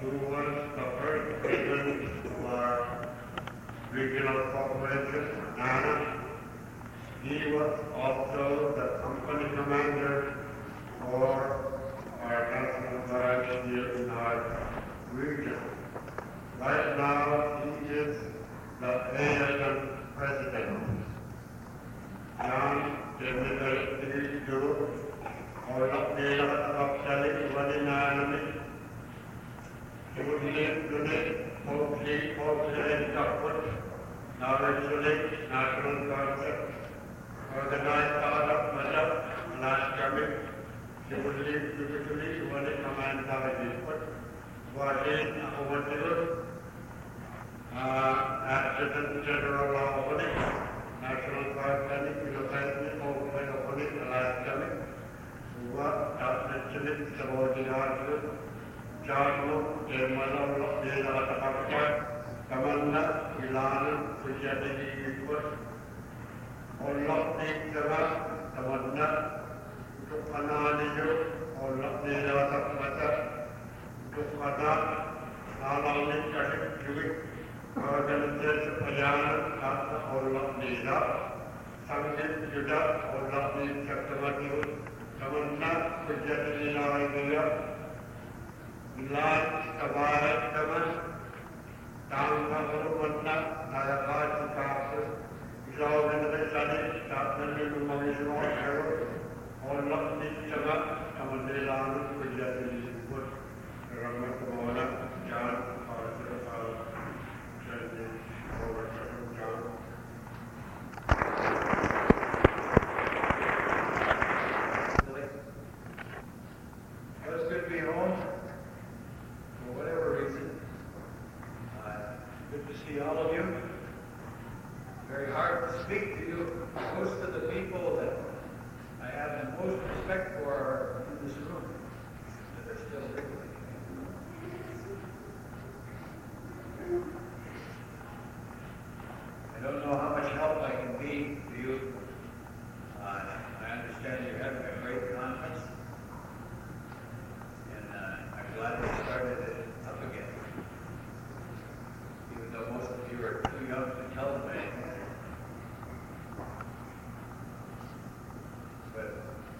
who was the first president for Regional Corporation, NANA. He was also the company commander for our National Guard here in our region. Right now, he is the ASM president. John Demidel Guru, or Dr. Dr. Vadinanami, he would live today, hopefully, Dr. Knowledge National Council, organized out of Madhab, last coming, he would live typically when it commands our input. Wajin Overtiru, Accident General Oponi, National Guard Clinic, University of Oponi, last coming, who were actually subordinated, Charlo, Germano, Dena, Commander, Milan, Sujati, Equal, all of the Commander, Ananijo, all of the Mata. Kepada alamin kadang organisasi penjalan kata Allah Nida, sangat juga Allah Nida ketemu, kemudian menjadi nilai dia, nilai kebarat teman, tanpa berubah, daya kaji kasus, jauh dari tadi, tak menerima mengisahkan Allah Nida kemudian nilai menjadi John, Well, it's good to be home for whatever reason. Good to see all of you. Very hard to speak to you. Most of the people that I have the most respect for are in this room that are still living. I don't know how much help I can be to you. I understand you're having a great conference, and I'm glad they started it up again, even though most of you are too young to tell them anything. But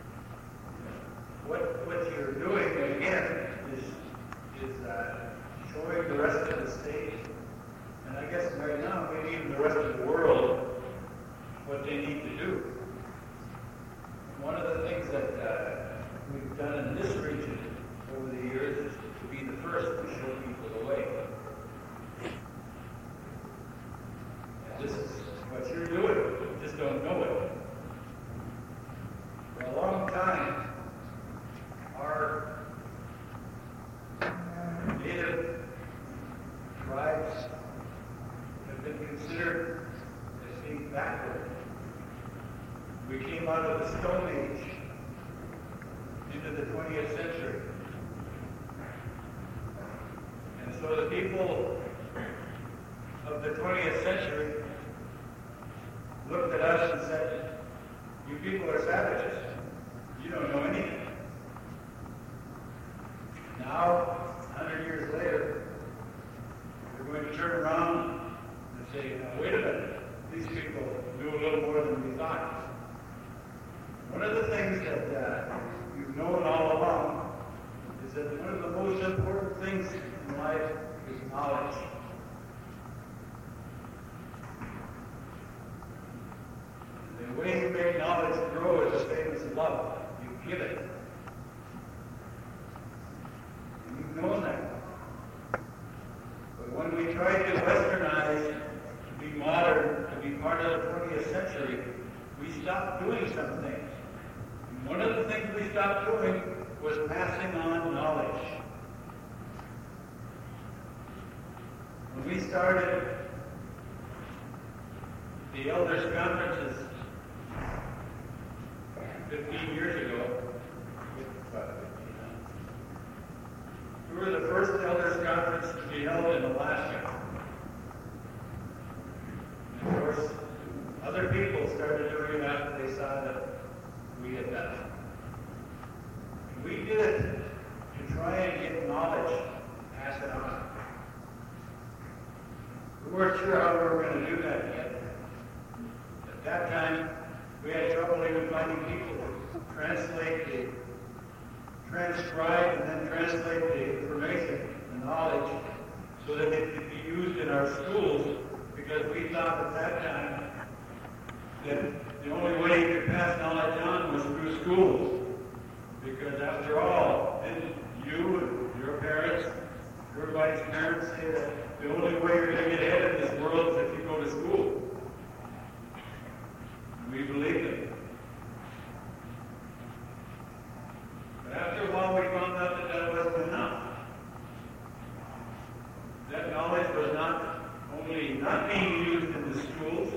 what you're doing again is showing the rest of the state, and I guess right now, maybe even the rest of the world, what they need to do. One of the things that we've done in this region over the years is to be the first to show people the way. And this is what you're doing, you just don't know it. For a long time, our native tribes have been considered as being backward. We came out of the Stone Age into the 20th century. And so the people of the 20th century looked at us and said, you people are savages. You don't know anything. Now, 100 years later, we're going to turn around and say, wait a minute, these people knew a little more than we thought. One of the things that you've known all along is that one of the most important things in life is knowledge. The way you make knowledge grow is the same as love. You give it. And you've known that. But when we try to westernize, to be modern, to be part of the 20th century, we stopped doing some things. And one of the things we stopped doing was passing on knowledge. When we started the Elders' Conferences 15 years ago, we were the first Elders' Conference to be held in Alaska. And of course, other people started doing it after they saw that we had done it. And we did it to try and get knowledge, pass it on. weren't sure how we were going to do that yet. At that time, we had trouble even finding people to transcribe and then translate the information, the knowledge, so that it could be used in our schools, because we thought at that time that the only way you could pass knowledge on was through schools. Because after all, didn't you and your parents, everybody's parents say that the only way you're going to get ahead in this world is if you go to school? And we believe it. But after a while, we found out that that wasn't enough. That knowledge was not only not being used in the schools,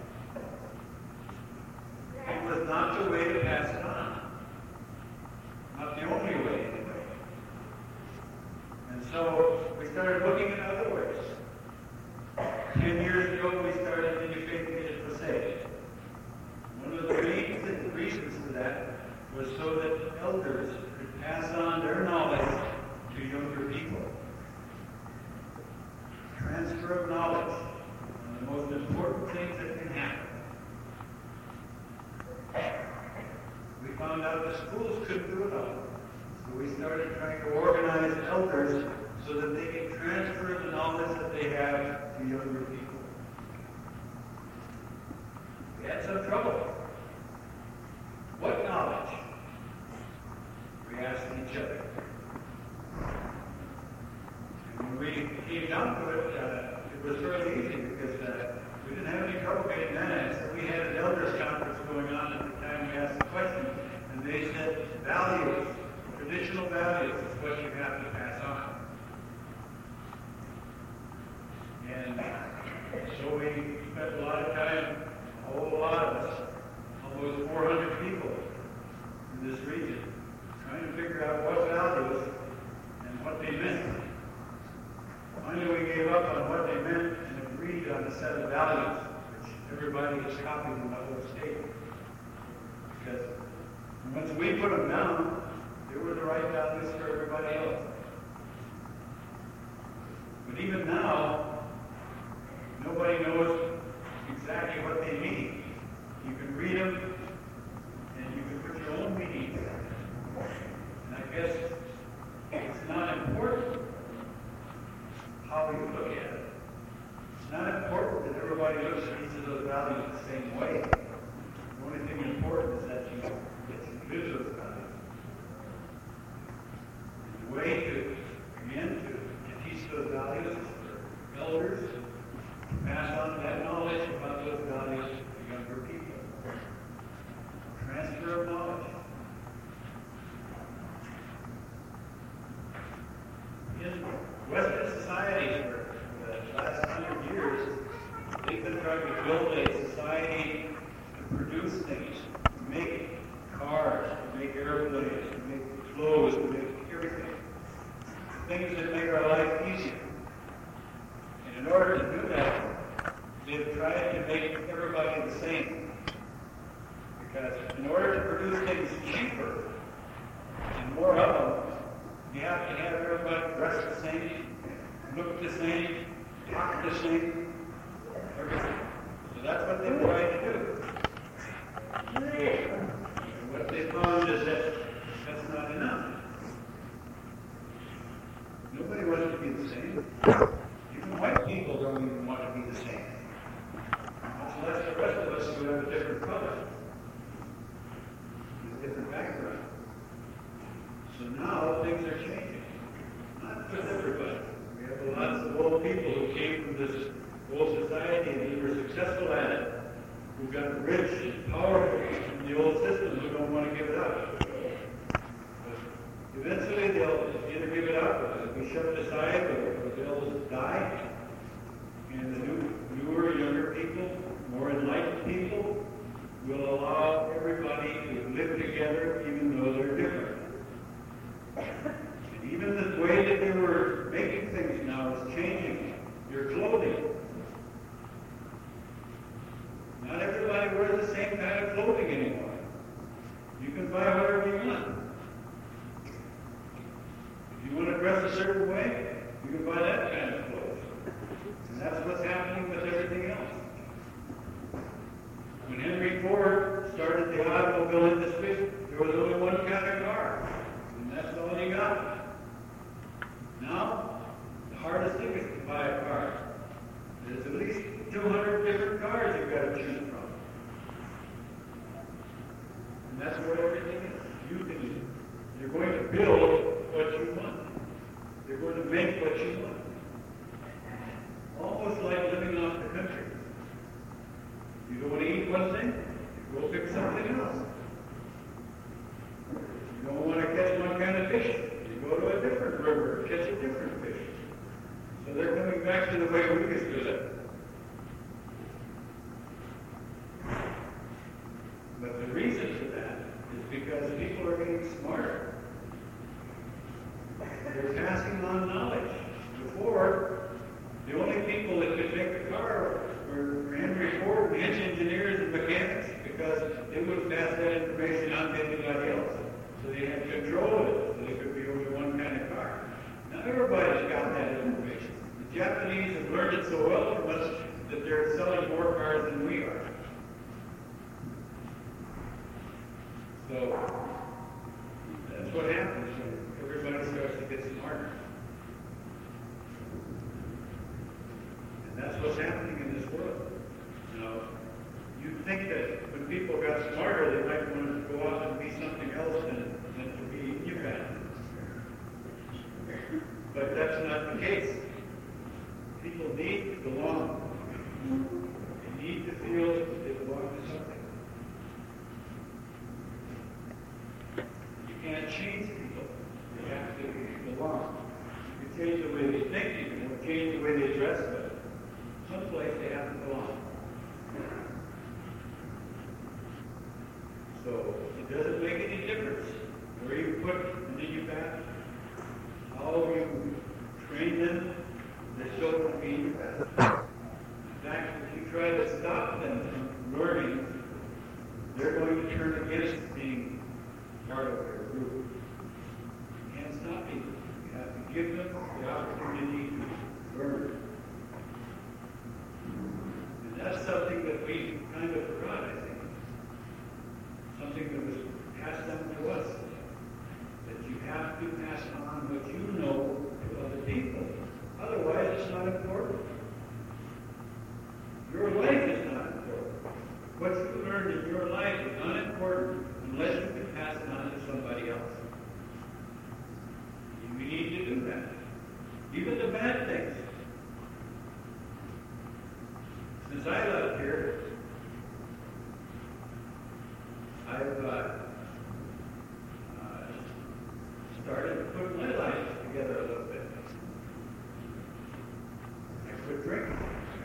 it was not the way to pass it on. Not the only way, anyway. And so we started looking at other ways. 10 years ago, we started Interfaith Crusade. One of the main reasons for that was so that elders could pass on their knowledge to younger people. Transfer of knowledge, one of the most important things that can happen. We found out the schools couldn't do it all. So we started trying to organize elders so that they can transfer the knowledge that they have to younger people. We had some trouble. What knowledge? We asked each other. And when we came down to it, it was fairly easy because we didn't have any trouble getting that answer. We had an elders conference going on at the time we asked the question, and they said values, traditional values is what you have to pass on. And so we spent a lot of time, a whole lot of us, almost 400 people in this region, trying to figure out what values and what they meant. Finally, we gave up on what they meant and agreed on a set of values, which everybody is copying in the whole state. Because once we put them down, they were the right values for everybody else. But even now, nobody knows exactly what they mean. You can read them, and you can put your own meaning there. And I guess it's not important how you look at it. It's not important that everybody looks at each of those values the same way. The only thing important is that you live those values. The way to teach those values is for elders to pass on that knowledge about those values to younger people. Transfer of knowledge. In Western societies for the last 100 years, they've been trying to build a society to produce things, to make cars, to make airplanes, to make clothes, to make everything. Things that make our life easier. And in order to do that, they've tried to make everybody the same. Because in order to produce things cheaper and more of them, you have to have everybody dress the same, look the same, talk the same, everything. So that's what they've tried to do. And what they found is that that's not enough. Nobody wants to be the same. Even white people don't even want to be the same. Much less the rest of us who have a different color, a different background. So now things are changing. Not with everybody. We have lots of old people who came from this old society and who were successful at it, who got rich and powerful in the old system, who don't want to give it up. But eventually they'll either give it up or they'll be shoved aside or they'll die. And the newer, younger people, more enlightened people, will allow everybody to live together even though they're different. And even the way that they were making things now is changing. Your clothing. Not everybody wears the same kind of clothing anymore. You can buy whatever you want. If you want to dress a certain way, you can buy that kind of clothes. And that's what's happening Now, the hardest thing is to buy a car. There's at least 200 different cars you've got to choose from. And that's what everything is. You're going to build what you want. You're going to make what you want. Almost like living off the country. You don't want to eat one thing, you go pick something else. You don't want to catch one kind of fish, you go to a different river and catch a different fish. So they're coming back to the way we used to live. But the reason for that is because people are getting smarter. They're passing on knowledge. Before, the only people that could make the car were Henry Ford, and engine engineers and mechanics, because they would have passed that information on to anybody else. So they had control of it, so there could be only one kind of car. Now everybody's got that information. The Japanese have learned it so well from us that they're selling more cars than we are. So that's what happens when everybody starts to get smarter. And that's what's happening in this world. Now, you'd think that when people got smarter, they might want to go off and be something else than to be Yucatan. But that's not the case. People need to belong. They need to feel that they belong to something. You can't change people. They have to belong. You can change the way they think, you can change the way they dress, but someplace they have to belong. So it doesn't make any difference where you put the Yucatan, how you train them, they still won't be Yucatan. In fact, if you try to stop them from learning, they're going to turn against being part of their group. You can't stop people. You have to give them the opportunity to learn. And that's something that we kind of forgot, I think. Something that was passed down to us. That you have to pass on what you know to other people. Otherwise, it's not important. Your life is not important. What you learned in your life is not important unless you can pass it on to somebody else. We need to do that. Even the bad things. Since I left here, I've started to put my life together a little bit. I quit drinking.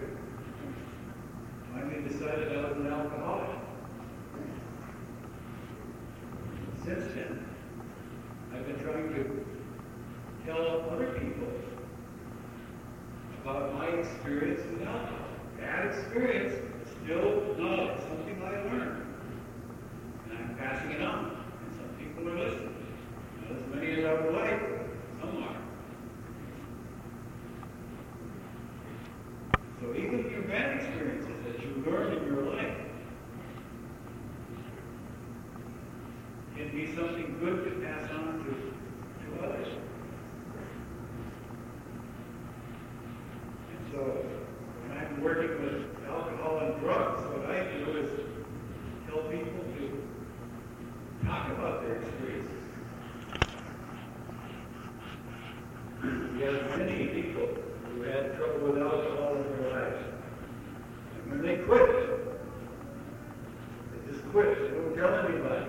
Finally decided I was an alcoholic. Since then, I've been trying to tell other people about my experience with alcohol. Bad experience, still knowledge, something I learned. And I'm passing it on. And some people are listening. Not as many as I would like, some are. So even your bad experiences that you learned in your life can be something good to pass on to others. And so when I'm working with alcohol and drugs, what I do is tell people to talk about their experiences. We have many people who had trouble with alcohol in their lives. And when they quit, they just quit. They don't tell anybody.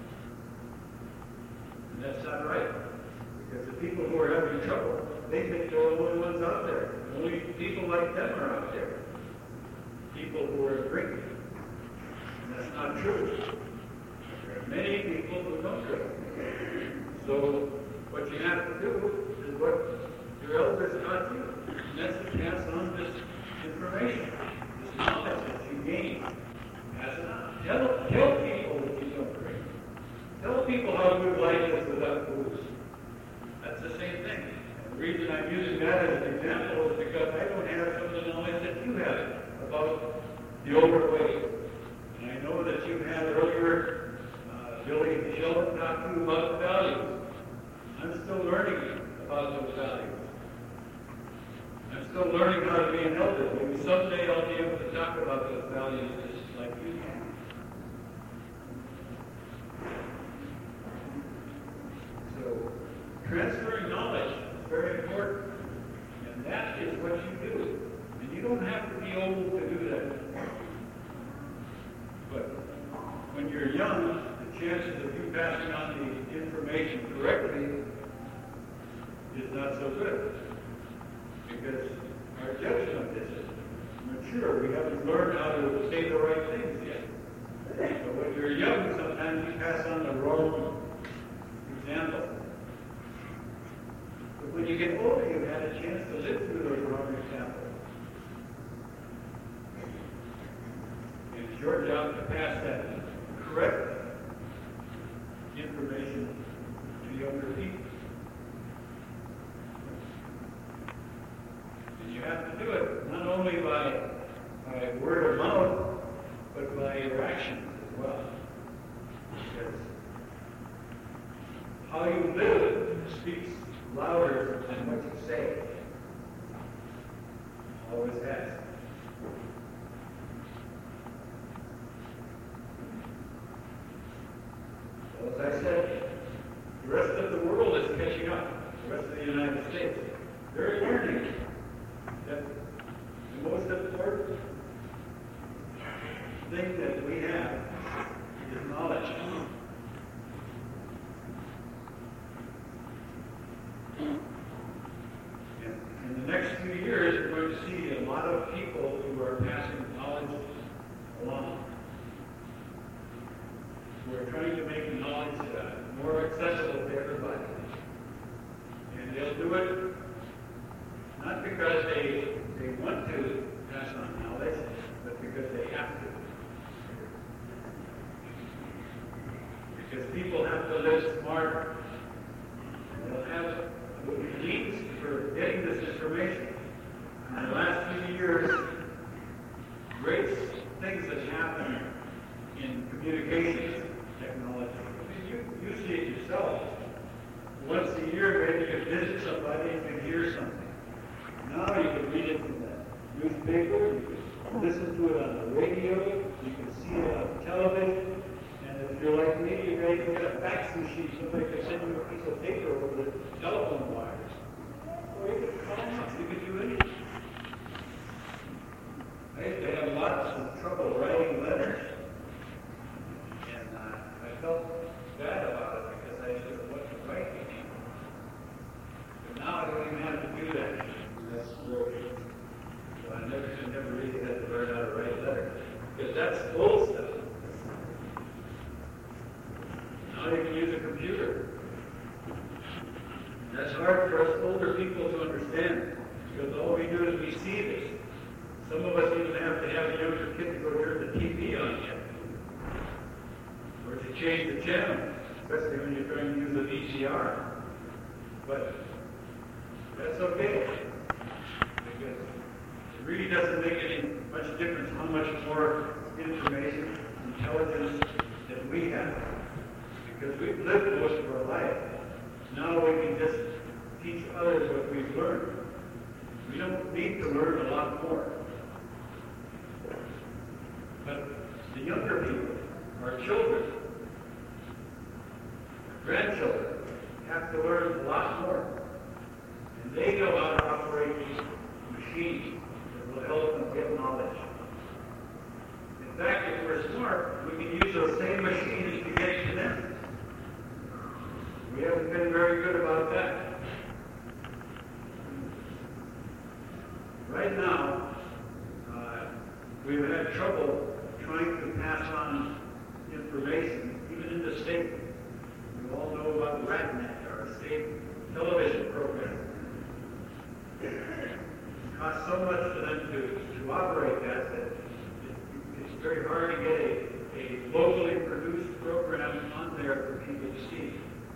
And that's not right. Because the people who are having trouble, they think they're the only ones out there. Only people like them are out there. People who are drinking. And that's not true. There are many people who don't drink. So what you have to do is what your elders taught you. And that's to pass on this information, this knowledge that you gain. Pass it on. Tell people that you don't drink. Tell people how good life is without booze. That's the same thing. And the reason I'm using that as an example is because I don't have some of the knowledge that you have about the overweight. And I know that you had earlier, Billy Sheldon talked to you about the values. I'm still learning about those values. still learning how to be an elder. Maybe someday I'll be able to talk about those values just like you can. So, transferring knowledge is very important. And that is what you do. And you don't have to be old to do that. But when you're young, the chances of you passing on the information correctly is not so good. Because our judgment is mature. We haven't learned how to say the right things yet. So when you're young, sometimes you pass on the wrong example. But when you get older, you've had a chance to live through those wrong examples. And it's your job to pass that correct information to younger people. And you have to do it not only by word of mouth, but by your actions as well. Because how you live speaks louder than what you say. Always has. Well, as I said, the rest of the world is catching up. The rest of the United States. They're learning that the most important thing that we have is knowledge. In the next few years, we're going to see a lot of people who are passing knowledge along. We're trying to make knowledge more accessible to everybody. And they'll do it not because they want to pass on knowledge, but because they have to. Because people have to live smart. They'll have means for getting this information. In the last few years, great things have happened in communications technology. I mean, you see it yourself. Once a year, maybe you can visit somebody and you can hear something. Now you can read it from the newspaper, you can listen to it on the radio, you can see it on television, and if you're like me, you may get a fax machine, somebody can send you a piece of paper over the telephone wires. Or you can call them up, you can do anything. I used to have lots of trouble writing letters. And I felt bad about it because I just wasn't writing anymore. But now I don't even have to do that. That's great. So I never really had to learn how to write letters. Because that's old stuff. Now you can use a computer. And that's hard for us older people to understand. Because all we do is we see this. Some of us even have to have a younger kid to go turn the TV on yet. Or to change the channel, especially when you're trying to use an VCR. But that's okay. Because it really doesn't make any much difference how much more information, intelligence that we have. Because we've lived most of our life. Now we can just teach others what we've learned. We don't need to learn a lot more. But the younger people, our children, grandchildren, have to learn a lot more. And they know how to operate these machines that will help them get knowledge. In fact, if we're smart, we can use those same machines to get to them. We haven't been very good about that. Right now, we've had trouble trying to pass on information, even in the state. We all know about RadNet, our state television program. It costs so much for them to operate that it's very hard to get a locally produced program on there for people to see.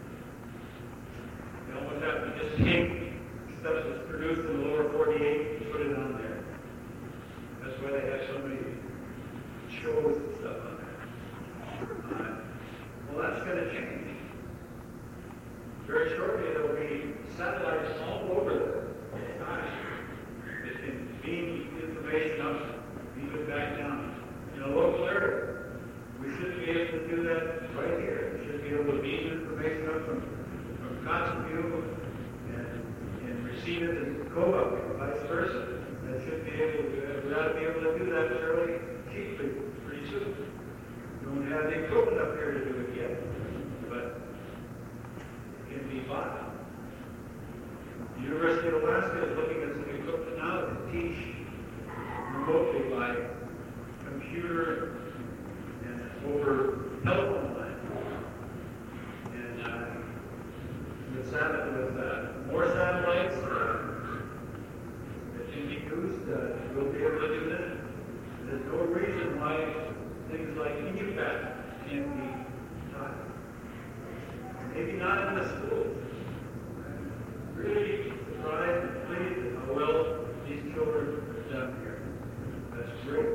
You almost have to just take stuff that's produced in the lower 48 and put it on there. That's why they have so many shows and stuff on there. Well, that's going to change. Very shortly, there will be satellites all over the sky that it and co-op and vice versa. That should be able to, we ought to be able to do that fairly cheaply pretty soon. We don't have the equipment up here to do it yet, but it can be bought. The University of Alaska is looking at some equipment now to teach remotely by computer and over telephone line. And with more satellites that can be used, we'll be able to do that. There's no reason why things like EUPAT can't be taught. Maybe not in the schools. I'm really surprised and pleased at how well these children have done here. That's great.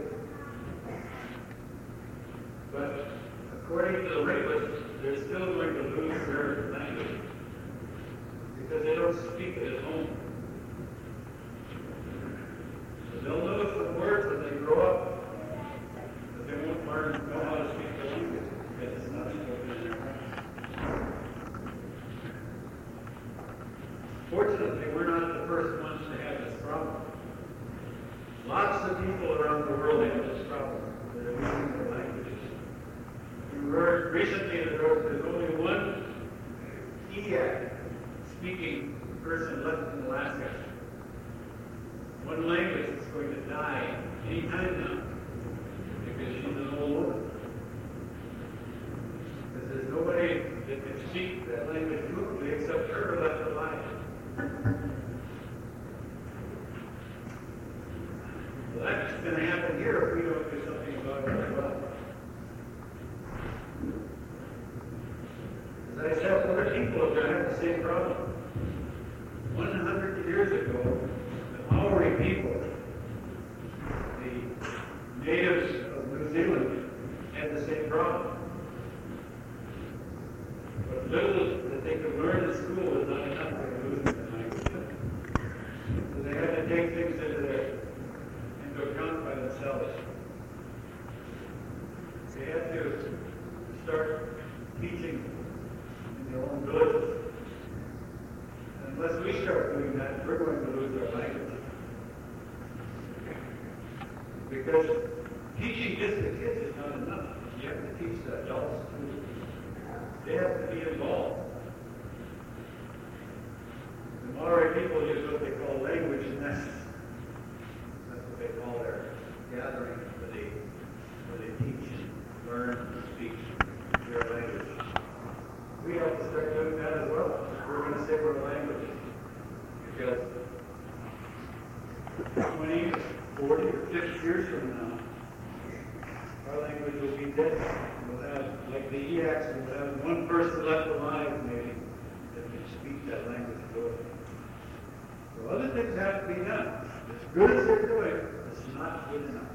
But according to the linguists, they're still going to lose their language because they don't speak it at home. So they'll know some words when they grow up, but they won't know how to speak the language because it's not spoken in their homes. Fortunately, we're not the first ones to have this problem. Lots of people around the world have this problem. They're losing their languages. We heard recently that there's only one EAC speaking person left in Alaska. One language that's going to die any time now because she's an old woman. Because there's nobody that can speak that language fluently except her left alive. Well, that's going to happen here if we don't do something about it as well. As I said, other people are going to have the same problem. 100 years ago, the Maori people, the natives of New Zealand, had the same problem. But little that they could learn in school was not enough to lose their language. So they had to take things into account by themselves. They had to start teaching in their own villages. Unless we start doing that, we're going to lose our language. Because teaching just the kids is not enough. You have to teach the adults too. They have to be involved. The Maori people use what they call language nests. That's what they call their gathering where they teach and learn and speak their language. We have to start doing that as well. We're going to save our language. Because 20, 40, or 50 years from now, our language will be dead. We'll have, like the EACs, we'll have one person left alive, maybe, that can speak that language fluently. So other things have to be done. As good as they're doing, it's not good enough.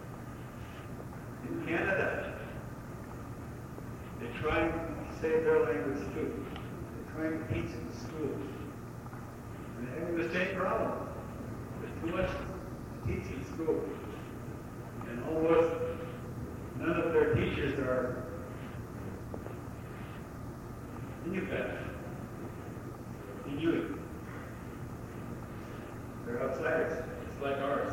In Canada, they try to save their language too. They're trying to teach in the schools. And they're having the same problem. There's too much to teach in school. And almost none of their teachers are Inuit. They're outsiders, just like ours.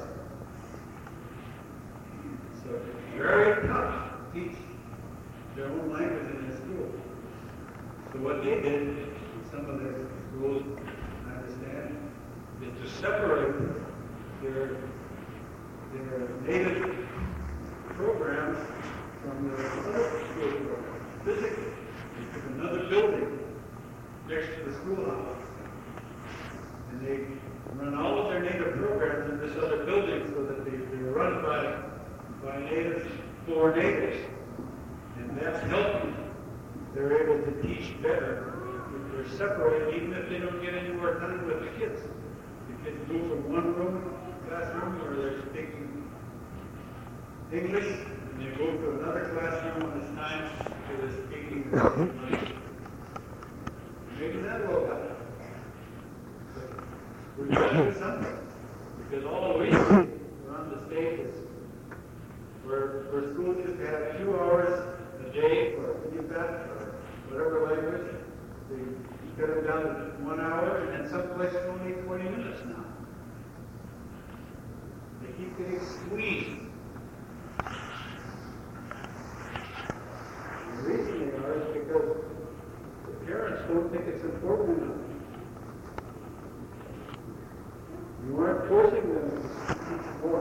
So it's very tough to teach their own language in their school. So what they did in some of their schools, I understand, is to separate their native programs from their other school programs. Physically, they took another building next to the schoolhouse, and they run all of their native programs in this other building so that they're run by natives for natives. And that's helping. They're able to teach better. They're separated even if they don't get any more time with the kids. The kids move from one classroom where they're speaking English, and they move to another classroom when it's time where they're speaking language. Maybe that will happen. We're trying to do something. Because all we see around the state is where schools used to have 2 hours a day for EUPAT or whatever language, cut them down to 1 hour, and then some places only 20 minutes now. They keep getting squeezed. The reason they are is because the parents don't think it's important enough. You aren't forcing them to teach more.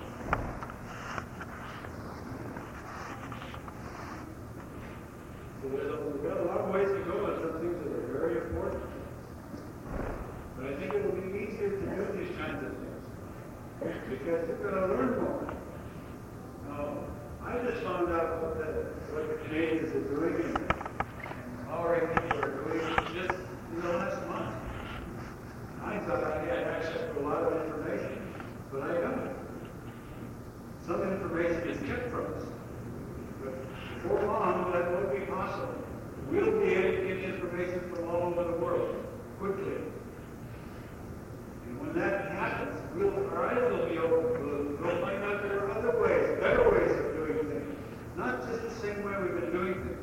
So we've got a lot of ways to go on some things that are very important. But I think it will be easier to do these kinds of things because you're going to learn more. Now, I just found out what the Canadians are doing and how our people are doing just in the last month. I thought I had access to a lot of information, but I don't. Some information is kept from us. But before long, that won't be possible. We'll be able to get information from all over the world quickly. And when that happens, our eyes will be open. We'll find out there are other ways, better ways of doing things. Not just the same way we've been doing things.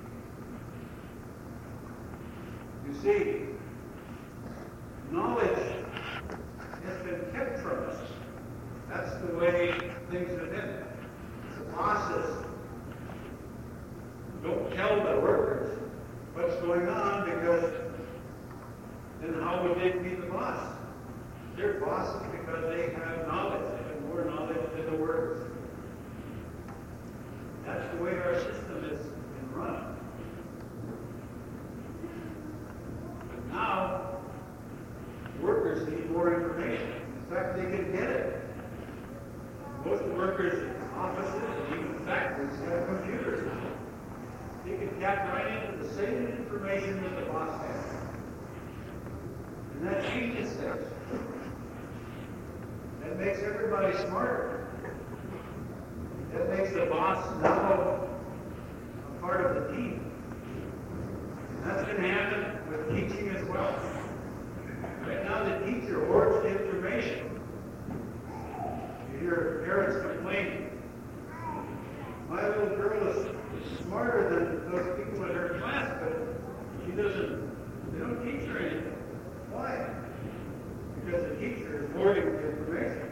You see, knowledge has been kept from us. That's the way things have been. It's a process. Don't tell the workers what's going on because then how would they be the boss? They're bosses because they have knowledge. They have more knowledge than the workers. That's the way our system is run. But now, workers need more information. In fact, they can get it. Most workers in offices and even factories have computers now. They can tap right into the same information that the boss has. And that changes things. That makes everybody smarter. That makes the boss now a part of the team. And that's going to happen with teaching as well. Right now the teacher hoards the information. You hear parents complaining. My little girl is smarter than those people in her class, but they don't teach her anything. Why? Because the teacher is hoarding the information.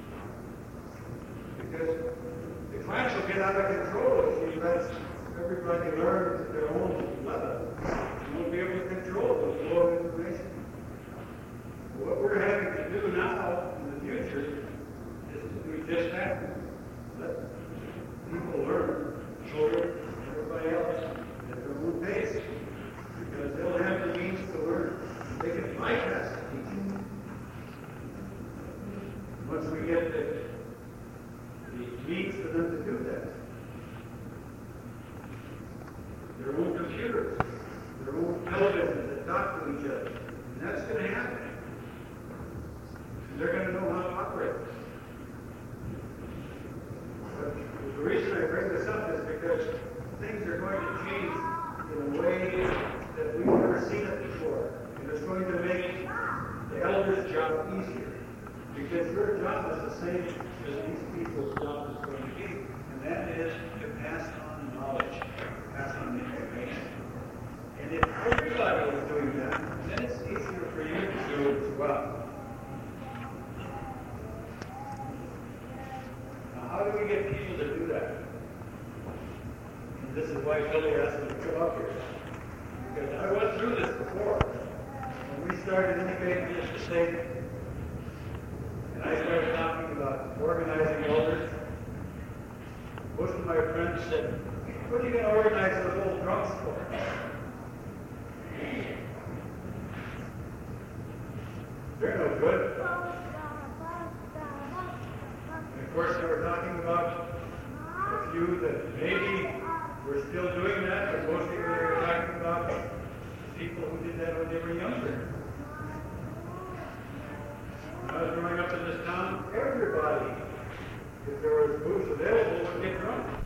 Because the class will get out of control if she lets everybody learn at their own level. She won't be able to control the flow of information. What we're having to do now in the future is to do just that. Let people learn, children, everybody else, at their own pace. Because they'll have the means to learn. They can bypass the teaching. Once we get the means for them to do that. Their own computers, their own televisions that talk to each other. And that's going to happen. They're going to know how to operate. But the reason I bring this up is because things are going to change in a way that we've never seen it before. And it's going to make the elders' job easier. Because your job is the same as these people's job is going to be. And that is to pass on knowledge, pass on information. And if everybody is doing that, then it's easier for you to do it as well. How do we get people to do that? And this is why Billy asked me to come up here. Because I went through this before. When we started incubating this estate, and I started talking about organizing elders, most of my friends said, what are you going to organize those old drunks for? They're no good. Of course, they were talking about a few that maybe were still doing that, but mostly they were talking about people who did that when they were younger. When I was growing up in this town, everybody, if there was booze available, would get drunk.